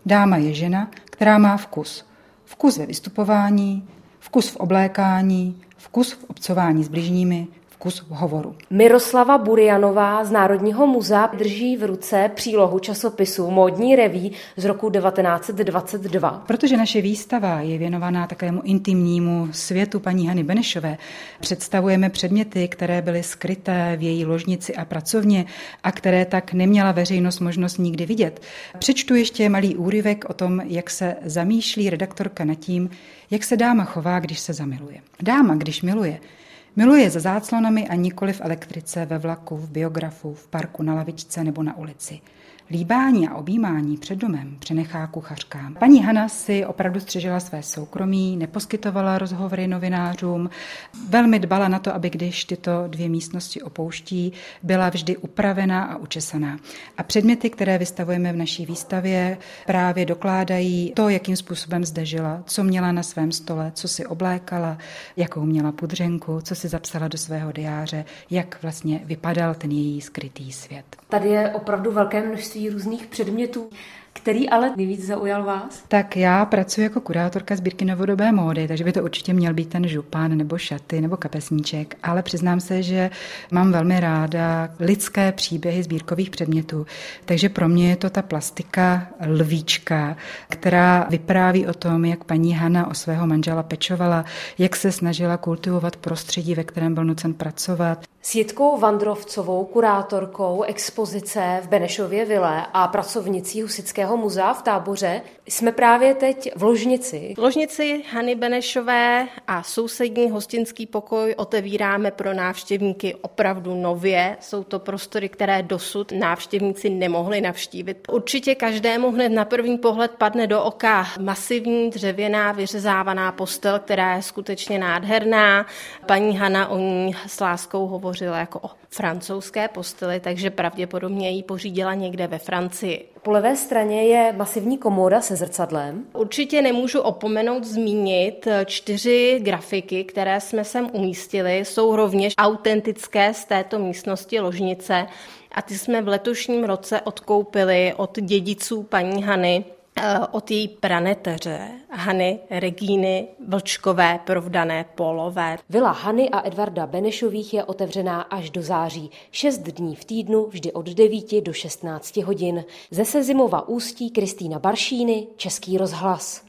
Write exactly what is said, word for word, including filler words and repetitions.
Dáma je žena, která má vkus. Vkus ve vystupování, vkus v oblékání, vkus v obcování s bližními, vkus v hovoru. Miroslava Burianová z Národního muzea drží v ruce přílohu časopisu Módní reví z roku devatenáct set dvacet dva. Protože naše výstava je věnovaná takovému intimnímu světu paní Hany Benešové, představujeme předměty, které byly skryté v její ložnici a pracovně a které tak neměla veřejnost možnost nikdy vidět. Přečtu ještě malý úryvek o tom, jak se zamýšlí redaktorka nad tím, jak se dáma chová, když se zamiluje. Dáma, když miluje, miluje za záclonami a nikoli v elektrice, ve vlaku, v biografu, v parku, na lavičce nebo na ulici. Líbání a objímání před domem přenechá kuchařkám. Paní Hana si opravdu střežila své soukromí, neposkytovala rozhovory novinářům, velmi dbala na to, aby když tyto dvě místnosti opouští, byla vždy upravená a učesaná. A předměty, které vystavujeme v naší výstavě, právě dokládají to, jakým způsobem zde žila, co měla na svém stole, co si oblékala, jakou měla pudřenku, co si zapsala do svého diáře, jak vlastně vypadal ten její skrytý svět. Tady je opravdu velké množství různých předmětů. Který ale nejvíc zaujal vás? Tak já pracuji jako kurátorka sbírky novodobé módy, takže by to určitě měl být ten župan nebo šaty nebo kapesníček, ale přiznám se, že mám velmi ráda lidské příběhy sbírkových předmětů, takže pro mě je to ta plastika lvíčka, která vypráví o tom, jak paní Hana o svého manžela pečovala, jak se snažila kultivovat prostředí, ve kterém byl nucen pracovat. S Jitkou Vandrovcovou, kurátorkou expozice v Benešově vile a pracovnicí Husitského muzea v Táboře, jsme právě teď v ložnici. V ložnici Hany Benešové a sousední hostinský pokoj otevíráme pro návštěvníky opravdu nově. Jsou to prostory, které dosud návštěvníci nemohli navštívit. Určitě každému hned na první pohled padne do oka masivní dřevěná vyřezávaná postel, která je skutečně nádherná. Paní Hana o ní s láskou hovořila jako o francouzské posteli, takže pravděpodobně ji pořídila někde ve Francii. Po levé straně je masivní komóda se zrcadlem. Určitě nemůžu opomenout zmínit čtyři grafiky, které jsme sem umístili. Jsou rovněž autentické z této místnosti ložnice a ty jsme v letošním roce odkoupili od dědiců paní Hany, od její praneteře Hany Regíny Vlčkové provdané Polové. Vila Hany a Edvarda Benešových je otevřená až do září. Šest dní v týdnu, vždy od devíti do šestnácti hodin. Ze Sezimova Ústí Kristýna Baršíny, Český rozhlas.